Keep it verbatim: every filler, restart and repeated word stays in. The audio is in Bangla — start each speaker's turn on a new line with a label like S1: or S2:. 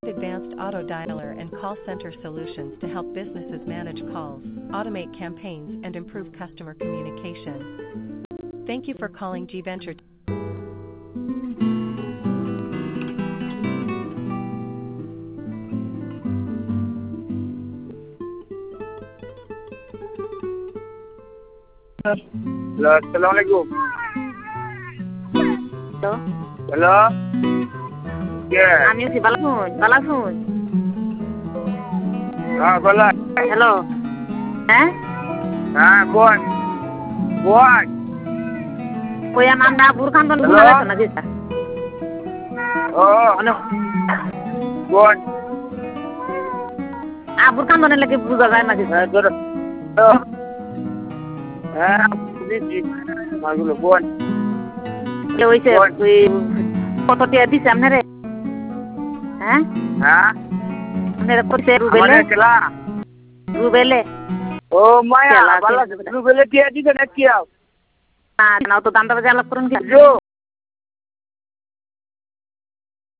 S1: Advanced auto dialer and call center solutions to help businesses manage calls, automate campaigns, and improve customer communication. Thank you for calling G Venture.
S2: Hello, Assalamualaikum.
S3: Hello.
S2: Hello. Yeah.
S3: আমি হচ্ছি বালাসুন বালাসুন
S2: Ah, bala.
S3: হ্যালো হ্যাঁ
S2: Ah, buat. Buat.
S3: কই আমরা বুরখান বন
S2: Hello?
S3: ঘুরে গেছো নাকি স্যার
S2: Oh,
S3: হ্যালো
S2: buat.
S3: আ বুরখান বনের লাগে বুঝা যায় নাকি sir
S2: Eh, dur. Oh. Eh, ini di. Magulo buat.
S3: যে হইছে ওই কত টিয়া দিছে আপনারে হ্যাঁ
S2: Ha?
S3: আপনারে কইছে রুবেলে
S2: Amane kela.
S3: রুবেলে
S2: Oh, Maya.
S3: Kela,
S2: Bala.
S3: kela.
S2: Lu bela dia di sana kia.
S3: না না তো দামটা বাজে আলাপ করুন কি
S2: Jo.